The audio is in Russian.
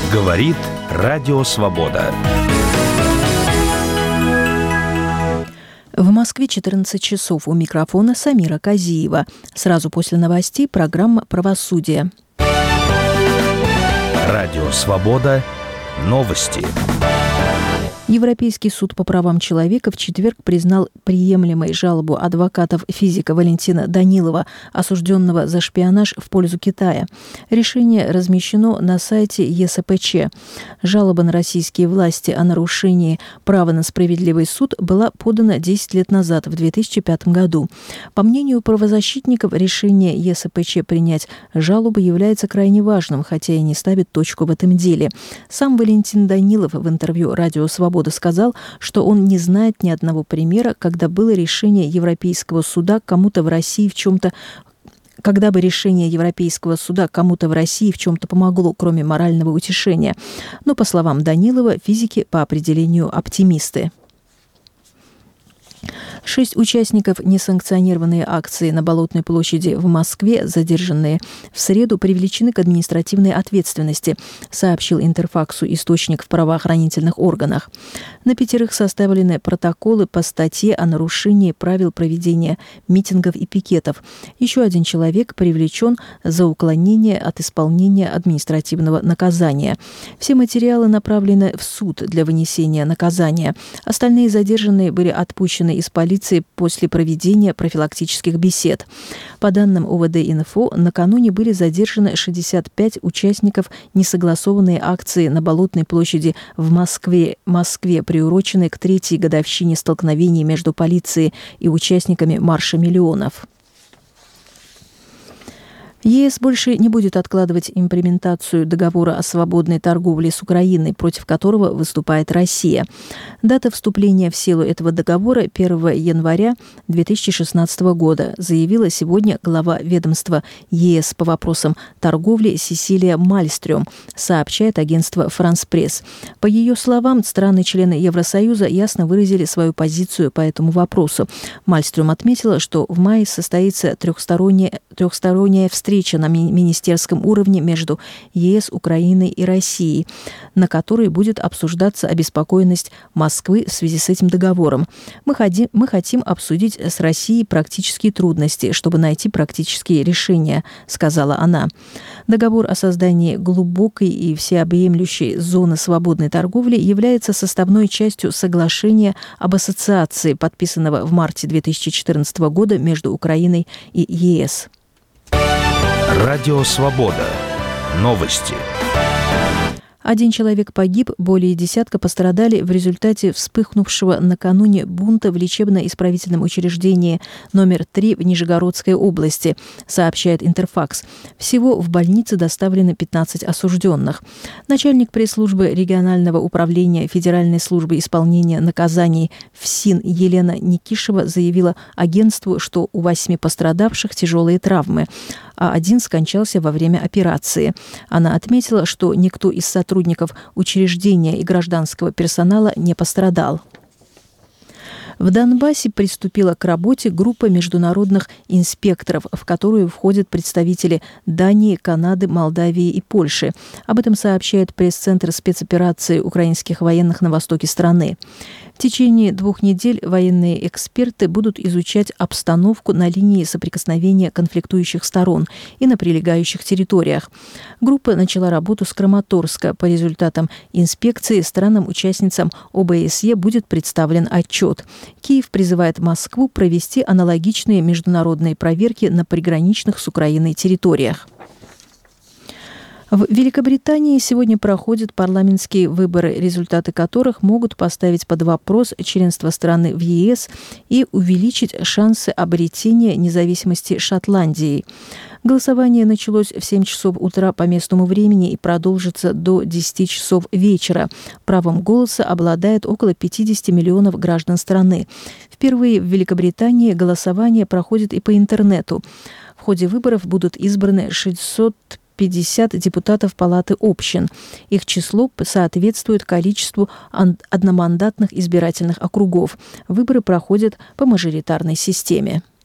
Говорит Радио Свобода. В Москве 14 часов. У микрофона Самира Казиева. Сразу после новостей программа «Правосудие». Радио Свобода. Новости. Европейский суд по правам человека в четверг признал приемлемой жалобу адвокатов-физика Валентина Данилова, осужденного за шпионаж в пользу Китая. Решение размещено на сайте ЕСПЧ. Жалоба на российские власти о нарушении права на справедливый суд была подана 10 лет назад, в 2005 году. По мнению правозащитников, решение ЕСПЧ принять жалобу является крайне важным, хотя и не ставит точку в этом деле. Сам Валентин Данилов в интервью «Радио Свобода» сказал, что он не знает ни одного примера, когда было решение Европейского суда кому-то в России в чем-то когда бы решение Европейского суда кому-то в России в чем-то помогло, кроме морального утешения. Но, по словам Данилова, физики по определению оптимисты. 6 участников несанкционированной акции на Болотной площади в Москве, задержанные в среду, привлечены к административной ответственности, сообщил Интерфаксу источник в правоохранительных органах. На 5 составлены протоколы по статье о нарушении правил проведения митингов и пикетов. Еще 1 человек привлечен за уклонение от исполнения административного наказания. Все материалы направлены в суд для вынесения наказания. Остальные задержанные были отпущены из полиции после проведения профилактических бесед. По данным ОВД-Инфо, накануне были задержаны 65 участников несогласованной акции на Болотной площади в Москве, приуроченной к 3-й годовщине столкновений между полицией и участниками Марша миллионов. ЕС больше не будет откладывать имплементацию договора о свободной торговле с Украиной, против которого выступает Россия. Дата вступления в силу этого договора 1 января 2016 года, заявила сегодня глава ведомства ЕС по вопросам торговли Сесилия Мальстрём, сообщает агентство «Франс Пресс». По ее словам, страны-члены Евросоюза ясно выразили свою позицию по этому вопросу. Мальстрём отметила, что в мае состоится трехсторонняя встреча на министерском уровне между ЕС, Украиной и Россией, на которой будет обсуждаться обеспокоенность Москвы в связи с этим договором. Мы хотим обсудить с Россией практические трудности, чтобы найти практические решения, сказала она. Договор о создании глубокой и всеобъемлющей зоны свободной торговли является составной частью соглашения об ассоциации, подписанного в марте 2014 года между Украиной и ЕС. Радио Свобода. Новости. 1 человек погиб, более десятка пострадали в результате вспыхнувшего накануне бунта в лечебно-исправительном учреждении номер 3 в Нижегородской области, сообщает Интерфакс. Всего в больнице доставлено 15 осужденных. Начальник пресс-службы регионального управления Федеральной службы исполнения наказаний ФСИН Елена Никишева заявила агентству, что у 8 пострадавших тяжелые травмы, а 1 скончался во время операции. Она отметила, что никто из сотрудников учреждения и гражданского персонала не пострадал. В Донбассе приступила к работе группа международных инспекторов, в которую входят представители Дании, Канады, Молдавии и Польши. Об этом сообщает пресс-центр спецоперации украинских военных на востоке страны. В течение 2 недель военные эксперты будут изучать обстановку на линии соприкосновения конфликтующих сторон и на прилегающих территориях. Группа начала работу с Краматорска. По результатам инспекции странам-участницам ОБСЕ будет представлен отчет. Киев призывает Москву провести аналогичные международные проверки на приграничных с Украиной территориях. В Великобритании сегодня проходят парламентские выборы, результаты которых могут поставить под вопрос членство страны в ЕС и увеличить шансы обретения независимости Шотландии. Голосование началось в 7 часов утра по местному времени и продолжится до 10 часов вечера. Правом голоса обладает около 50 миллионов граждан страны. Впервые в Великобритании голосование проходит и по интернету. В ходе выборов будут избраны 650 депутатов Палаты общин. Их число соответствует количеству одномандатных избирательных округов. Выборы проходят по мажоритарной системе.